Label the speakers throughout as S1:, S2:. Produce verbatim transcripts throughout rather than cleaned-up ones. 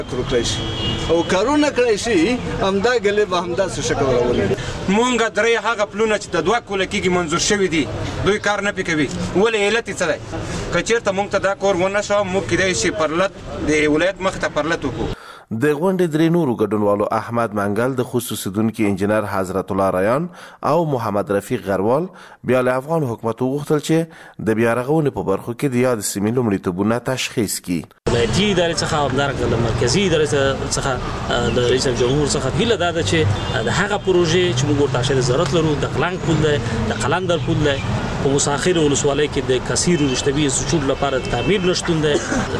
S1: کړی شي او کارونه کړی شي همدا ګلې به همداسې شکل راولي.
S2: مونږ درې هغه پلونه چې د دوه کوله کېږي منظور شوي دي دوی کار نه پې کوي. ولې علت یې څه دی؟ که چېرته مونږ ته دا کور ونه شو موږ کیدای شي پرلت د ولایت مخې ته پرلت وکړو.
S3: د غونډې درې نورو ګډونوالو احمد منګل د خصوصیدونکي انجینر حضرت الله ریان او محمد رفیق غروال بیا له افغان حکومت وغوښتل چې د بیا رغونې په برخو کې د یاد سیمې لومړیتوبونه تشخیص کړي.
S4: ولایتي ادارې څخه همدارنګه د مرکزي ادارې څخه د رئیس جمهور څخه هیله دا ده چې د هغه پروژې چې موږ ورته اشاره ضرورت لرو د قلنګ پل دی د قلندر پل دی په مساخر ولسوالۍ کې د کثیر رشتوي سچور لپاره تعمیر نشټون دی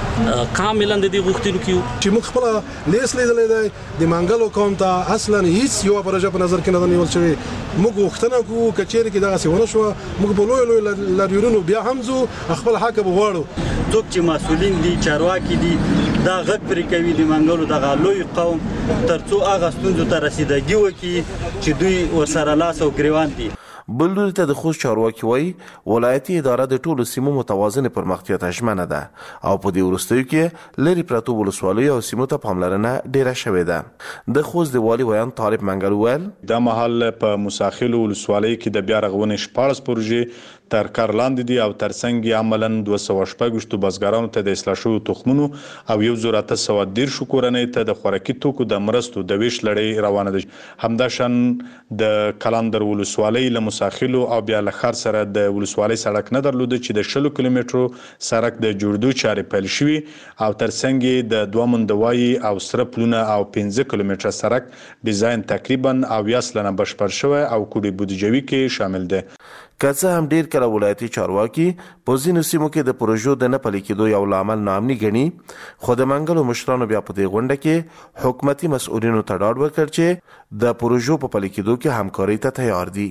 S4: کاملا د دې غوښتنو کې
S5: چې موږ خپل لیس لیدلې دی د منګلو قوم ته اصلا هیڅ یو پروژه په نظر کې نه نیول شوی. موږ غوښتنه کوو کچېرې کې دغه څه ونه شو موږ په لوی لوی لاریونونو بیا هم ځو خپل حق وغواړو.
S6: څوک چې مسؤلین دي چارواکي دي دا غږ پرې کوي د منګلو دغه لوی قوم ترڅو هغه ستونزو ته رسیدګي وکړي چې دوی ورسره لاس او ګریوان دي.
S3: بل لوري ته د خوست چارواکي وایي ولایتي اداره د ټولو سیمو متوازنې پرمختیا ته ژمنه ده او په دې وروستیو کې لرې پرتو ولسوالیو او سیمو ته پاملرنه ډیره شوې ده. د خوست د والي ویان طارق منګل ویل
S7: دا مهال په مساخلو ولسوالۍ کې د بیا رغونې شپاړس پروژې تر کار لاندې دي او ترڅنګ یې عملاً دوه سوه شپږ ویشتو بزګرانو ته د اصلاح شویو تخمونو او یو زر اته سوه دېرشو کورنۍ ته د خوراکي توکو د مرستو د ویش لړۍ روانه ده. همداشان د کلندر ولسوالۍ له مساخلو او بیا له ښار سره د ولسوالۍ سړک نه درلوده چې د شلو کیلومترو سړک د جوړېدو چارې پیل شوي او ترڅنګ یې د دوه مندوایي او سره پلونه او پنځه کیلومتره سړک ډیزاین تقریبا اویا سلنه بشپړ شوی او کوډي بودیجوي کې شامل دی.
S3: که څه هم ډیر کله ولایتي چارواکي په ځینو سیمو کې د پروژو د نه پلي کېدو یو لامل نامني ګڼي خو د منګلو مشرانو بیا په دې غونډه کې حکومتي مسؤلینو ته ډاډ ورکړ چې د پروژو په پلي کېدو کې همکارۍ ته تیار دي.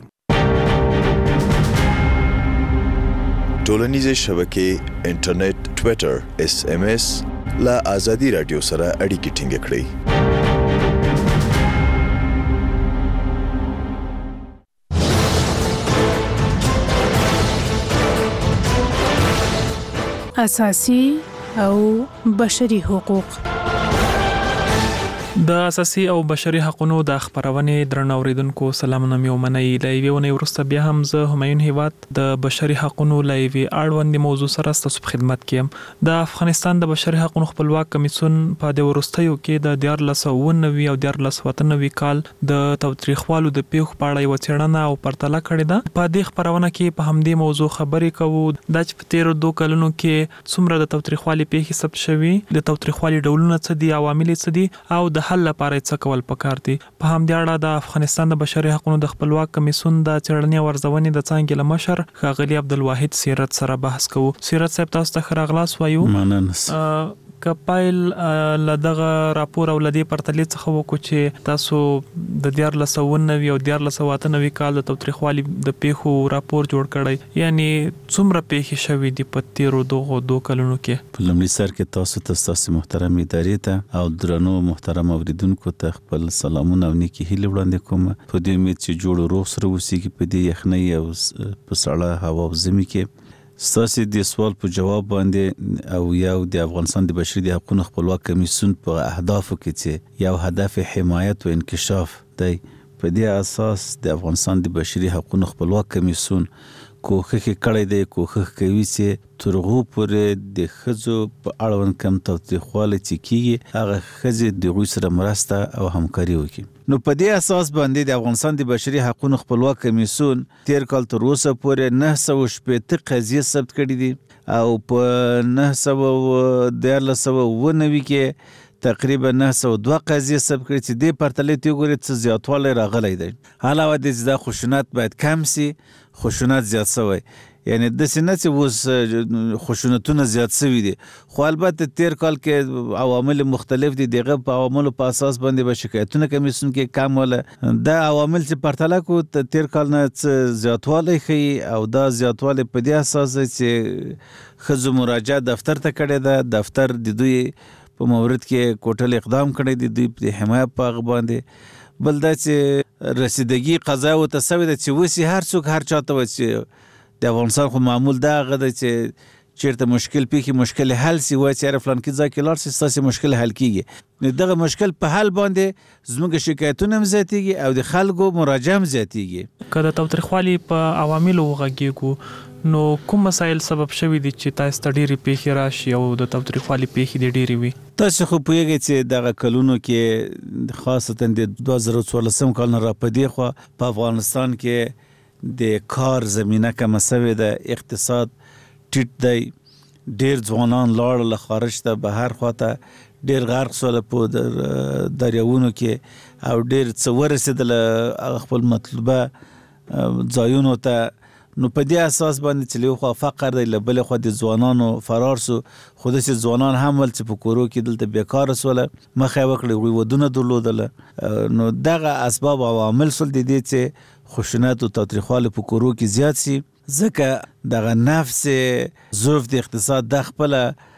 S8: ټولنیزې شبکې انټرنیټ ټویټر اس ام اس له ازادي رادیو سره اړیکې ټینګ کړئ.
S9: اساسي او بشري حقوق.
S10: د اساسي او بشري حقوقو د خبرونې درنو اوریدونکو سلامونه مې ومنئ. لایوي ونې ورسته بیا هم زه همایون هیواد د بشري حقوقو لایوي اړوند موضوع سره ستاسو په خدمت کې یم. د افغانستان د بشري حقوقو خپلواک کمیسیون په د ورستیو کې د دیار لسونوي او دیار لسوتنوي کال د توتریخوالو د پیښو په اړه یو څېړنه او پرتله کړې ده. په دې خبرونه کې په همدې موضوع خبرې کوو د چې په تیرو دوه کلونو کې څومره د توتریخوالي پیښې ثبت شوي، د توتریخوالي ډولونه څه دي، عوامل څه دي او د حل لپاره څه کول پکار دي. په همدې اړه د افغانستان د بشري حقوقو د خپلواک کمیسیون د څېړنې او ارزونې د څانګې له مشر ښاغلي عبدالواحد سیرت سره بحث کوو. سیرت صاحب تاسو ته ښه راغلاست وایو.
S11: مننه.
S10: که پایل له دغه راپور او له دې پرتلې څخه وکړو چې تاسو د دیار لسونوي او دیار لسواتنوي کال د توتریخوالي د پیښو راپور جوړ کړی، یعنی څومره پیښې شوې دي په تیرو دغو دوه کلونو کې؟
S11: په لومړي سر کې تاسو ته ستاسو محترم ادارې ته او درنو محترم اوریدونکو ته خپل سلامونه او نیکې هیلې وړاندې کوم. په دې امید چې جوړ روغ سره اوسېږي په دې یخنۍ او په سړه هوا او ژمي کې. ستاسو د سوال په جواب باندې او یو د افغانستان د بشري حقوقو خپلواک کمیسیون په اهدافو کې چې یو هدف حمایت او انکشاف دی، په دې اساس د افغانستان د بشري حقوقو خپلواک کمیسیون کوښښ کړی دی، کوښښ کوي چې تر هغو پورې د ښځو په اړوند کم تاوتریخوالی چې کیږي هغه ښځې د هغوی سره مرسته او همکاري وکړي. نو په دې اساس باندې د افغانستان د بشري حقوقو خپلواک کمیسیون تیر کال تر اوسه پورې نه سوه شپېته قضیې ثبت کړي دي او په نه سوه دیارلس سوه اووه نوي کې تقریبا نه سوه دوه قضیې ثبت کړي چې دې پرتلې ته وګورئ څه زیاتوالی راغلی دی. علاوه دې چې دا خشونت باید کم سي، خشونت زیات شوی، یعنی داسې نه چې اوس خشونتونه زیات شوي دي، خو البته تیر کال کې عوامل مختلف دي، دغه په عواملو په اساس باندې به شکایتونه کمیسیون کې کم وله. دا عوامل چې پرتله کړو تیر کال نه څه زیاتوالی ښیي او دا زیاتوالی په دې اساس دی چې ښځو مراجعه دفتر ته کړې ده، دفتر د دوی په مورد کې کوټل اقدام کړی دی دوی په حمایت په هغه باندې. بل دا چې رسیدګي قضا ورته شوې ده چې اوس هر څوک هر چا ته وایي چې د افغانستان خو معمول دا هغه ده چې چیرته مشکل پیښی مشکل حل سی وای چې فلان کې ځکه لار سي ستاسو مشکل حل کیږي نو دغه مشکل په حل باندې زموږ شکایتونه هم زیاتیږي او د خلکو مراجعه هم زیاتیږي
S10: کله تاوتریخوالي په عواملو وغږیږو نو کوم مسایل سبب شوي دي چې تاسو ته ډېری پیښې راشي او د تاوتریخوالي پیښې دي ډېری وي
S11: تاسو خو پوهیږئ چې دغه کلونو کې خاصتا د دوه زره څوارلسم کال نه را پدې خو په افغانستان کې د کار زمينه کم سوي د اقتصاد ټیټ دی ډېر ځوانان لاړ له خارج ته بهر خواته ډېر غرق سول په دریاونو کې او ډېر څه ورسېدل خپل مطلوبه ځایونو ته نو په دې اساس باندې چې له خوا فقر دی له بل خوا د ځوانانو فرار سو خو د ځوانان هم ول چې په کورو کې دلته بیکار سول مخه وکړي وي ودونه درلودل نو دغه اسباب او عوامل سول دي چې خشونت او تاوتریخوالي په کورو کې زیات سي ځکه دغه نفس ظروف د اقتصاد د خپل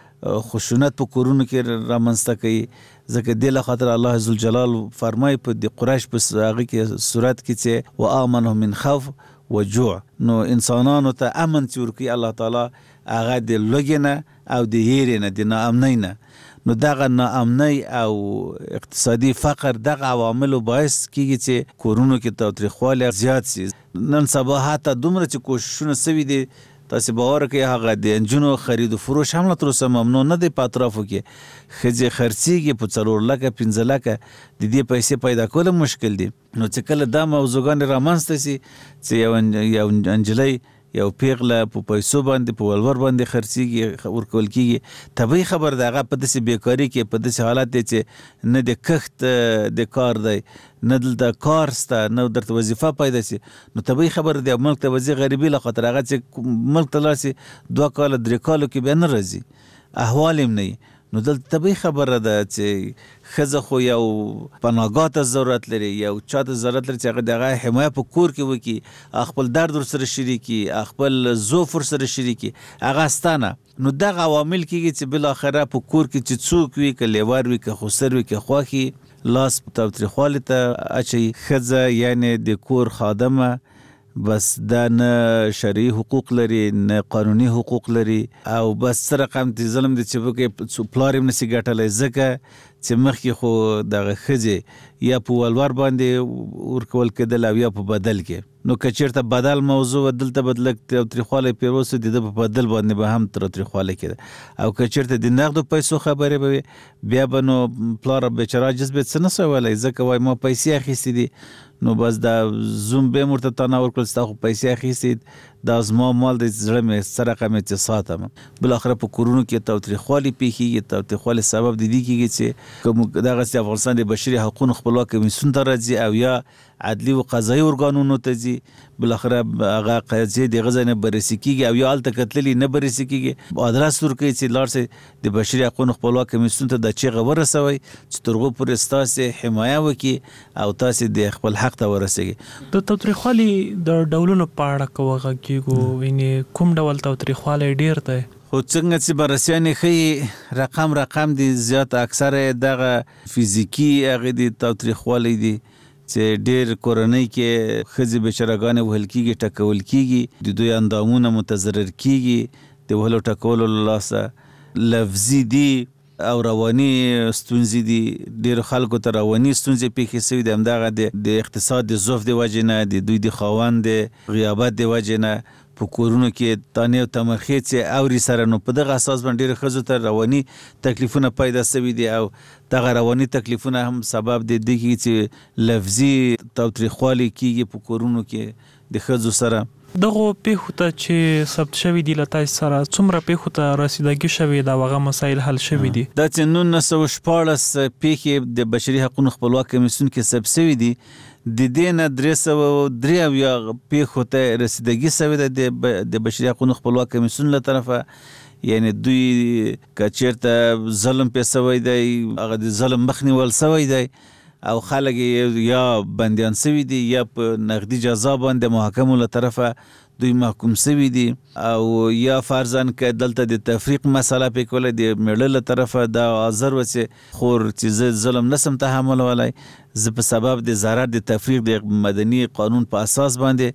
S11: خشونت په کورونو کې رامنځته کوي ځکه د له خاطر الله عز وجل فرمای په د قریش په هغه کې صورت کې چې وامنهم من خوف وجوع نو انسانانو ته امن ورکړي الله تعالی هغه د لوګنه او د هیرنه د ناامنۍ نو دغه ناامنۍ او اقتصادي فقر دغه عوامل باعث کیږي چې کورونو کې تاوتریخوالی زیات سي نن سبا حتی دومره چې کوششونه سوي دي تاسو باور کوئ هغه د انجونو خرید او فروش هم تر اوسه ممنوع نه دی په اطرافو کې ښځې خرڅیږي په څلور لکه پنځه لکه د دې پیسې پیدا کول مشکل دي نو چې کله دا موضوعګان رامنځته سي چې یو یو انجلۍ یو پیغله په پیسو باندې په ولور باندې خرڅيږي ورکول کیږي طبيعي خبر دغه په داسې بیکاری کې په داسې حالت دی چې نه د کښت د کار دی نه د کار ستا نه درته وظیفه پیدا سي نو طبيعي خبر دی ملک ته وځي غریبي له خاطر هغه چې ملک ته لاسي دوه کال درې کال کې به نه راځي احوال هم نه نو دلته طبيعي خبره ده چې خزه خو یو پناهګاه ته ضرورت لري یو چاته ضرورت لري چې هغه دغه حمایت په کور کې وکي خپل درد سره شریکي خپل ضعف سره شریکي هغه ستانه نو دغه عوامل کېږي چې بل اخره په کور کې چې څوک وي ک لیوار وي ک خسر وي ک خواخي لاس تاوتریخوالي ته اچي خزه یعنی د کور خادمه بس دا نه شرعي حقوق لري نه قانوني حقوق لري او بس سره رقم دي ظلم دي چې په پلاریم نسی ګټلای ځکه چې مخکې خو دغه ښځې یا په ولور باندې ورکول کېدل او یا په بدل کې نو که چېرته بدل موضوع دلته به لږ تاوتریخوالی پیروسو د ده په بدل باندې به هم تاوتریخوالی کېده او که چېرته د نغدو پیسو خبرې به وي بیا به نو پلار بیچاره عاجز به څه نه سوی ویلی ځکه وایي ما پیسې اخیستې دي نو بس دا زوم به یې ورته تانه ورکړل ستا خو پیسې اخیستې دا زما مال دی زړه مې څه رقم یې چې ساتم بالاخره په کورونو کې تاوتریخوالي پیښیږي تاوتریخوالي سبب د دې کېږي چې که موږ دغسې افغانستان د بشري حقونو خپلواک کمیسیون ته راځي او یا عدلي و قضایي ارګانونو ته ځي بالاخره هغه قضیې د هغه ځای نه بررسي کېږي او یا هلته کتللي نه بررسي کېږي ادرس ورکوي چې لاړ سئ د بشري حقونو خپلواک کمیسیون ته دا چیغه ورسوئ چې تر هغو پورې ستاسې حمایه وکړي او تاسې د خپل حق ته ورسېږي
S10: د تاوتریخوالي د ډولونو په اړه که وغږیږو یعنې کوم ډول تاوتریخوالی ډېر دی
S11: خو څنګه چې بررسیانې ښیي رقم رقم دي زیات اکثره دغه فزیکي هغې د تاوتریخوالی دي چې ډېر کورنۍ کې ښځې بیچارهګانې وهل کېږي ټکول کېږي د دوی اندامونه متضرر کېږي د وهلو ټکولو له لاسه لفظي دي او رواني ستونزې دي ډېرو خلکو ته رواني ستونزې پیښې سوي دي همدغه د اقتصاد د ضعف د وجې نه د دوی د خاوند د غیابت د وجې نه په کورونو کې تانې او تمرخې چې اوري سره نو په دغه اساس باندې ډېرو ښځو ته رواني تکلیفونه پیدا سوي دي او دغه رواني تکلیفونه هم سبب د دې کېږي چې لفظي تاوتریخوالی کېږي په کورونو کې د ښځو سره
S10: دغو پیښو ته چې ثبت شوي دي له تاسو سره څومره پیښو ته رسیدګي شوې ده او هغه مسایل حل شوي دي
S11: دا چې نولس سوه شپاړس پیښې د بشري حقونو خپلواک کمیسیون کې ثبت شوي دي د دې نه درې سوه درې اویا پیښو ته رسیدګي شوې ده د بشري حقونو خپلواک کمیسیون له طرفه یعنی دوی که چېرته ظلم پې سوی دی هغه د ظلم مخنیول سوی دی او خلک یا بندیان سوي دي یا په نقدي جزا باندې محاکمو له طرفه دوی محکوم سوي دي او یا فرضاً که دلته د تفریق مسله پې کوله د میړه له طرفه دا حاضر و چې خور چې زه ظلم نسم تحملولی زه په سبب د ضرر د تفریق د مدني قانون په اساس باندې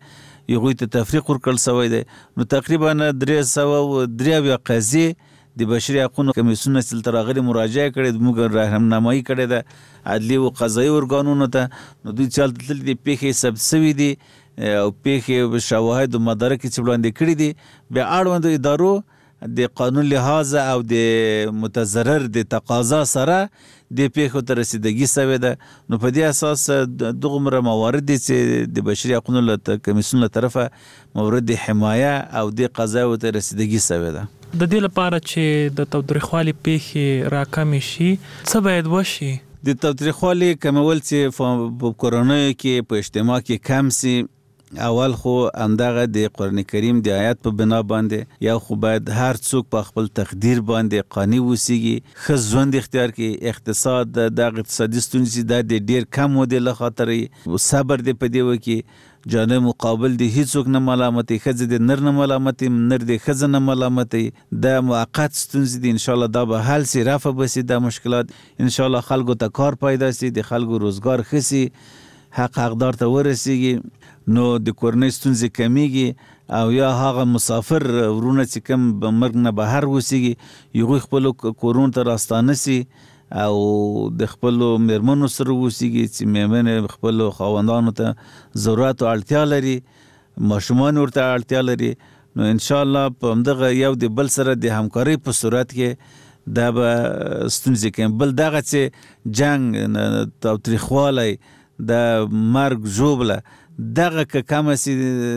S11: یغوی ته تفریق ورکړل شوی دی. نو تقریبا درې سوه درې اویا قضیې د بشري حقوقو کمیسیون سره تر هغه مراجعه کړې، موږ راهنمایي کړې ده عدلي او قضایي ارګانونو ته. نو دوی چې هلته تللي دي پیښې ثبت شوي دي او پیښې شواهد او مدارک چې وړاندې کړي دي، بیا اړوندو ادارو د قانون لحاظ او د متضرر د تقاضا سره د پیښو ته رسیدګي شوې ده. نو په دې اساس دغومره موارد دي چې د بشري حقوقو له کمیسیون له طرفه مورد حمایه او د قضایو ته رسیدګي شوې ده.
S10: د دې لپاره چې د تاوتریخوالي پیښې راکمې شي څه باید وشي؟
S11: د تاوتریخوالي کمول چې په کورنیو کې په اجتماع کې کم سي، اول خو همدغه د قرآن کریم د آیات په بنا باندې یا خو باید هر څوک په خپل تقدیر باندې قانع اوسیږي، ښه ژوند اختیار کړي. اقتصاد د اقتصادي ستونزې دا د ډېر کم ودې له خاطرې صبر دې په دې وکړي، جانب مقابل دی هیڅوک نه ملامتي، ښځه د نر نه ملامتي، نر د ښځه نه ملامتي. دا موقت ستونزې دي، انشاءالله دا به حل سي، رفع به سي دا مشکلات. انشاءالله خلکو ته کار پیدا سي، د خلکو روزګار ښه سي، حق حقدار ته ورسیږي، نو د کورنۍ ستونزې کمیږي. او یا هغه مسافر ورونه چې کوم مرګ نه بهر اوسیږي هغوی خپلو کورونو ته راستانه سي او د خپلو میرمنو سره اوسیږي چې میرمنې خپلو خاوندانو ته ضرورت او اړتیا لري، ماشومان ورته اړتیا لري. نو انشاءالله په همدغه یو د بل سره د همکارۍ په صورت کې دا به ستونزې کوي. بل دغه چې جنګ، تاوتریخوالی، د مرګ ژوبله دغه که کمه سي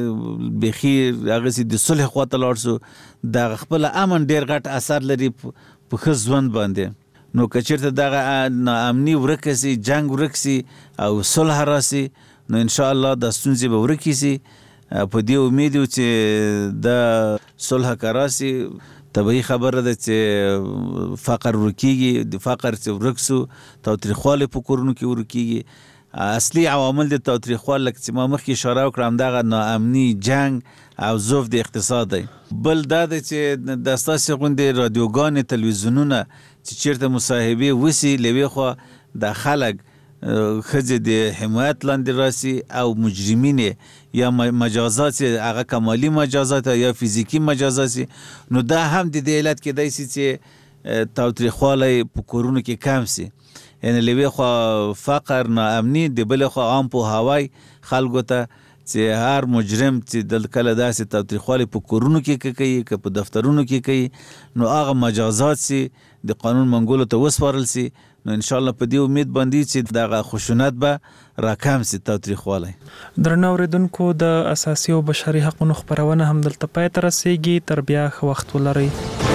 S11: بیخي هغه سي د صلح خواته لاړ سو، دغه خپل امن ډېر غټ اثر لري په ښه ژوند باندې. نو که چېرته دغه ناامني ورکه سي، جنګ ورک سي او صلح راسي، نو انشاءالله دا ستونزې به ورکې سي. په دې امید یو چې دا صلح که راسي طبیعي خبره ده چې فقر ورکیږي، د فقر چې ورک سو تاوتریخوالی په کورونو کې ورکیږي. اصلي عوامل د تاوتریخوالي لکه چې ما مخکې اشاره وکړه همدغه ناامني، جنګ او ضعف د اقتصاد دی. بل دا ده چې د ستاسې غوندې رادیوګانې، تلویزیونونه چې چېرته مصاحبې وسي، له یوې خوا د خلک ښځې د حمایت لاندې راسي او مجرمین یا مجازات هغه کمالي مجازات یا فزیکي مجازات سي، نو دا هم د دې علت کېدای سي چې تاوتریخوالی په کورونو کې کم سي. یعنې له یوې خوا فقر، ناامني، د بلې خوا عام پوهاوی خلکو ته چې هر مجرم چې دل کله داسې تاوتریخوالی په کورونو کې کوي که په دفترونو کې کوي، نو هغه مجازات سي د قانون منګولو ته وسپارل سي. نو انشاءالله په دې امید باندې چې دغه خشونت به راکم سي، تاوتریخوالی.
S10: درنو اورېدونکو، د اساسي او بشري حقوقو خپرونه هم دلته پای ته رسیږي. تر بیا ښه وخت ولرئ.